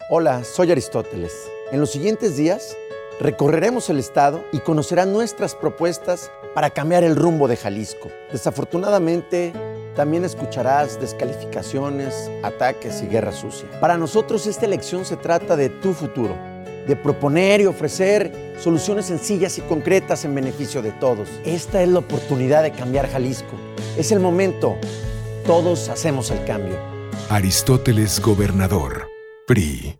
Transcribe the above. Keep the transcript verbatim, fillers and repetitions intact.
Hola, soy Aristóteles. En los siguientes días recorreremos el estado y conocerán nuestras propuestas para cambiar el rumbo de Jalisco. Desafortunadamente, también escucharás descalificaciones, ataques y guerra sucia. Para nosotros esta elección se trata de tu futuro, de proponer y ofrecer soluciones sencillas y concretas en beneficio de todos. Esta es la oportunidad de cambiar Jalisco. Es el momento. Todos hacemos el cambio. Aristóteles, gobernador. P R I.